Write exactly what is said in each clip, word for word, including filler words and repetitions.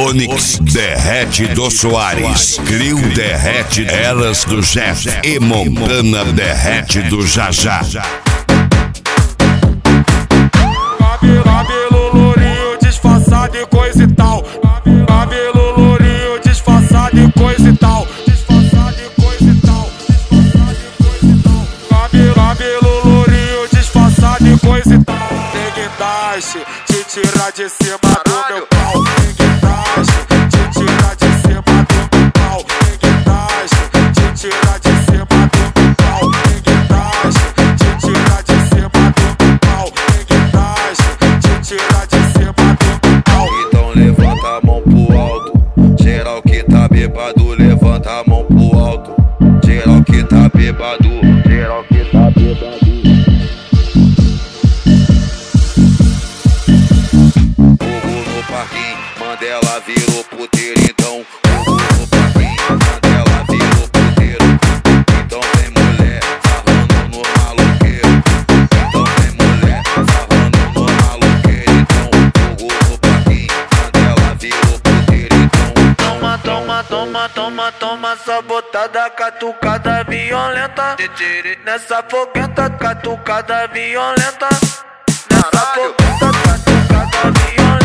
Onix derrete do Soares, Crio derrete Elas do Jeff e Montana derrete do Jajá. Cabelo lourinho disfarçado e coisa e tal. Cabelo lourinho disfarçado e coisa e tal. Disfarçado e coisa e tal. Cabelo, cabelo lourinho disfarçado e coisa e tal. Tem guindaste, te tirar de cima do meu pau. Tem guindaste, te tirar de cima do meu pau. Tem guindaste, te tirar de cima do meu pau. Tem guindaste, te tirar de cima do meu pau. Tem guindaste, te tirar de cima do meu pau. Então levanta a mão pro alto. Geral que tá bêbado, levanta a mão pro alto. Geral que tá bêbado, geral que tá bêbado. Mandela virou puteiro, então fogo no parquinho. Mandela virou puteiro, então vem mulher sarrando no maloqueiro. Então vem mulher sarrando no maloqueiro. Então fogo no parquinho. Mandela virou puteiro, então toma, toma, toma, toma, toma sabotada, catucada violenta. Nessa fogueta, catucada violenta. Nessa fogueta, catucada violenta.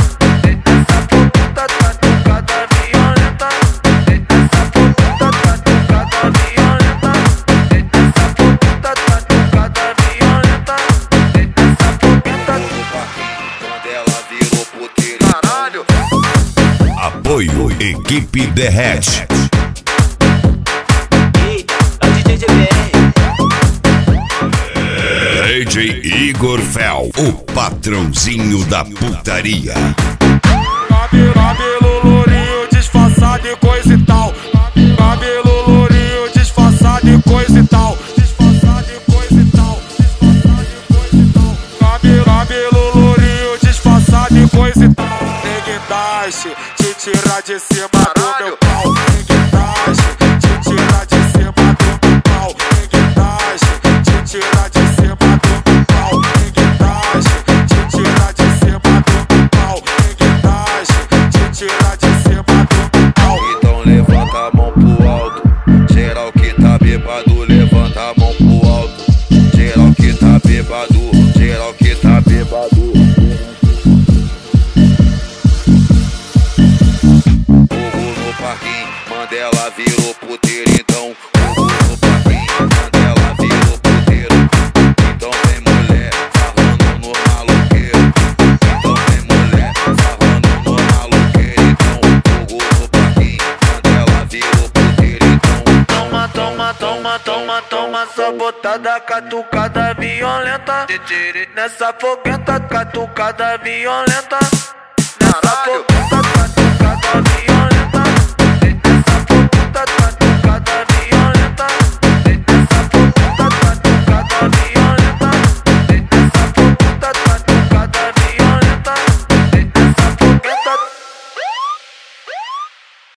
Apoio Equipe Derrete. Eita, é o D J G B D R. J Igor Fel, o patrãozinho da putaria. Cabelo lourinho disfarçado e coisa e tal. Cabelo lourinho disfarçado e coisa e tal. Disfarçado e coisa e tal. Cabelo, cabelo lourinho disfarçado e coisa e tal. Tem guindaste, te tirar de cima do meu pau. Tem guindaste, te tirar de cima do meu pau. Tem guindaste, te tirar de cima do meu pau. Tem guindaste, te tirar de cima do meu pau. Tem guindaste, te tirar de cima do meu pau. então levanta a mão pro alto. Geral que tá bêbado, levanta a mão pro alto. Geral que tá bêbado, geral que tá bêbado. Mandela virou puteiro, então fogo no parquinho. Mandela virou puteiro, então vem mulher sarrando no maloqueiro. Então vem mulher sarrando no maloqueiro. Então fogo no parquinho. Mandela virou puteiro, então toma, toma, toma, toma, toma sabotada, catucada violenta. Nessa fogueta, catucada violenta. Nessa fogueta, catucada violenta.